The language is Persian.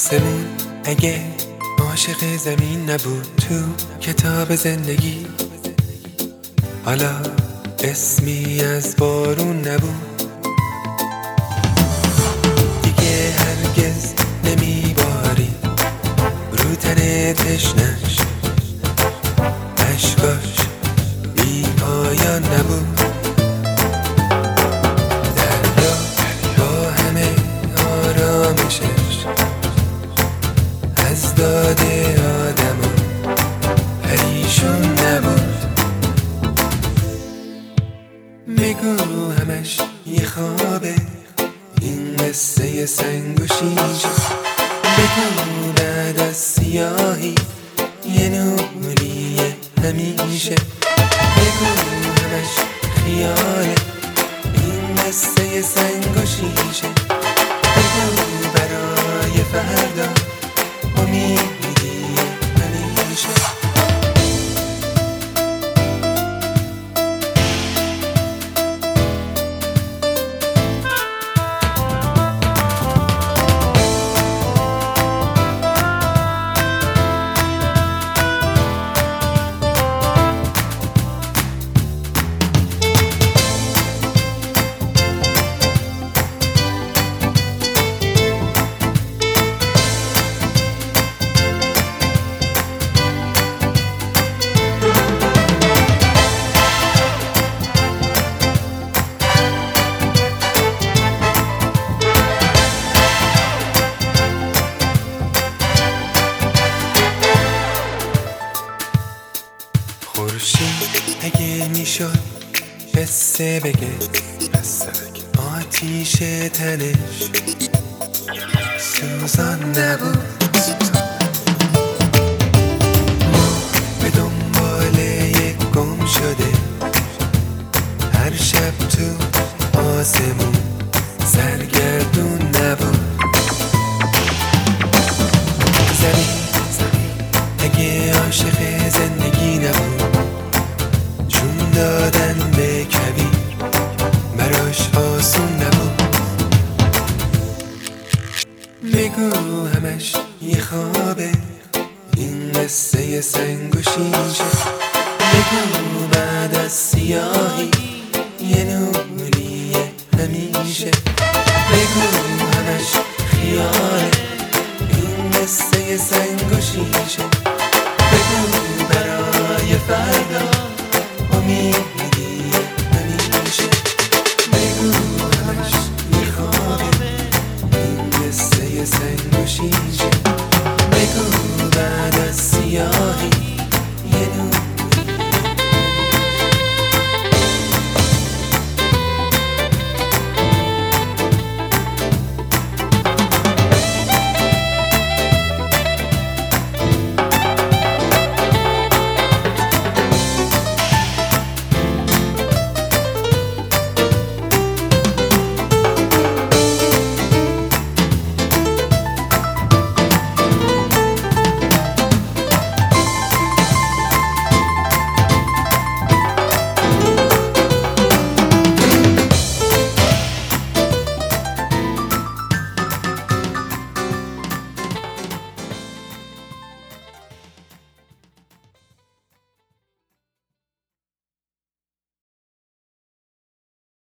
آسمون اگه عاشق زمین نبود تو کتاب زندگی، حالا اسمی از بارون نبود. دیگه هرگز نمیباری رو تن تشنش، عشقاش بی پایان نبود. دریا با همه آرامشش از داد آدم پریشون نبود. بگو همش یه خوابه این قصه سنگ و شیشه، بگو بعد از سیاهی یه نوریه همیشه، بگو همش خیاله این قصه سنگ و شیشه، بگو برای فردا امیدی همیشه. خورشید اگه میشد قصه بگه، آتیش تنش سوزان نبود. ما به دنبال یک گم شده هر شب تو آسمون سرگردون نبود. زمین اگه عاشق زندگی نبود، جون دادن به کویر براش آسون نبود. بگو همش یه خوابه این قصه سنگ و شیشه، بگو بعد از سیاهی یه نوریه همیشه، بگو همش خیاله این قصه سنگ و شیشه.